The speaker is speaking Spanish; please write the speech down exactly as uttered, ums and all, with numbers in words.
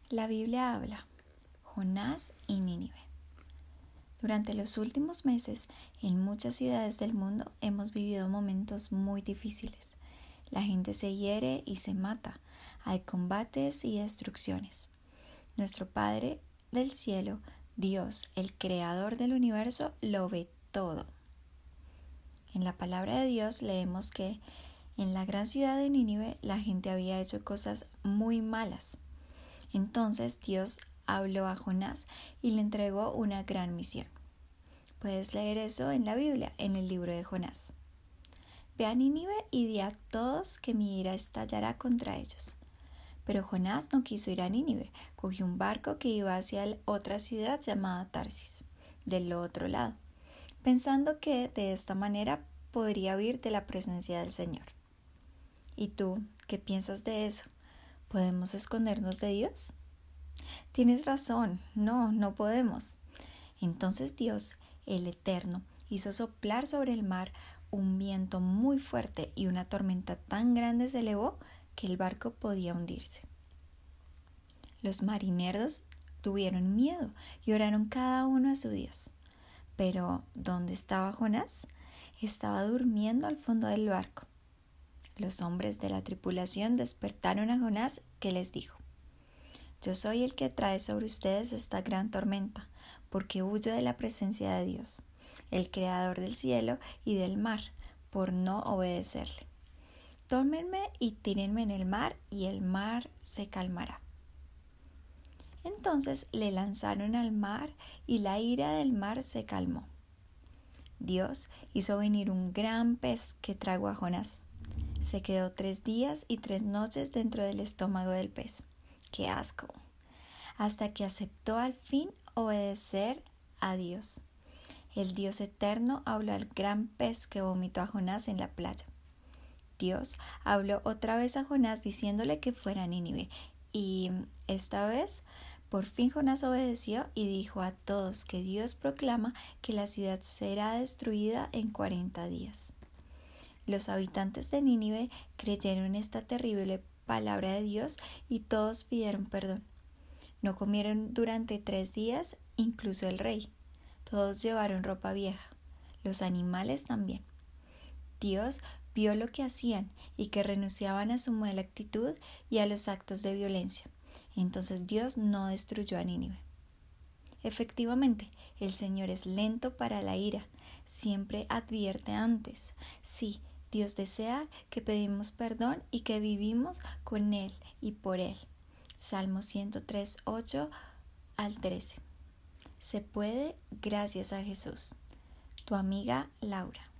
La Biblia habla, Jonás y Nínive. Durante los últimos meses, en muchas ciudades del mundo hemos vivido momentos muy difíciles. La gente se hiere y se mata. Hay combates y destrucciones. Nuestro Padre del cielo, Dios, el creador del universo, lo ve todo. En la palabra de Dios leemos que en la gran ciudad de Nínive la gente había hecho cosas muy malas. Entonces Dios habló a Jonás y le entregó una gran misión. Puedes leer eso en la Biblia, en el libro de Jonás. Ve a Nínive y di a todos que mi ira estallará contra ellos. Pero Jonás no quiso ir a Nínive, cogió un barco que iba hacia otra ciudad llamada Tarsis, del otro lado, pensando que de esta manera podría huir de la presencia del Señor. ¿Y tú qué piensas de eso? ¿Podemos escondernos de Dios? Tienes razón, no, no podemos. Entonces Dios, el Eterno, hizo soplar sobre el mar un viento muy fuerte y una tormenta tan grande se elevó que el barco podía hundirse. Los marineros tuvieron miedo y oraron cada uno a su Dios. Pero, ¿dónde estaba Jonás? Estaba durmiendo al fondo del barco. Los hombres de la tripulación despertaron a Jonás, que les dijo: Yo soy el que trae sobre ustedes esta gran tormenta, porque huyo de la presencia de Dios, el creador del cielo y del mar, por no obedecerle. Tómenme y tírenme en el mar, y el mar se calmará. Entonces le lanzaron al mar, y la ira del mar se calmó. Dios hizo venir un gran pez que tragó a Jonás. Se quedó tres días y tres noches dentro del estómago del pez. ¡Qué asco! Hasta que aceptó al fin obedecer a Dios. El Dios eterno habló al gran pez que vomitó a Jonás en la playa. Dios habló otra vez a Jonás diciéndole que fuera a Nínive, y esta vez por fin Jonás obedeció y dijo a todos que Dios proclama que la ciudad será destruida en cuarenta días. Los habitantes de Nínive creyeron esta terrible palabra de Dios y todos pidieron perdón. No comieron durante tres días, incluso el rey. Todos llevaron ropa vieja, los animales también. Dios vio lo que hacían y que renunciaban a su mala actitud y a los actos de violencia. Entonces Dios no destruyó a Nínive. Efectivamente, el Señor es lento para la ira, siempre advierte antes. Sí, Dios desea que pedimos perdón y que vivimos con Él y por Él. Salmo ciento tres, ocho al trece. Se puede gracias a Jesús. Tu amiga Laura.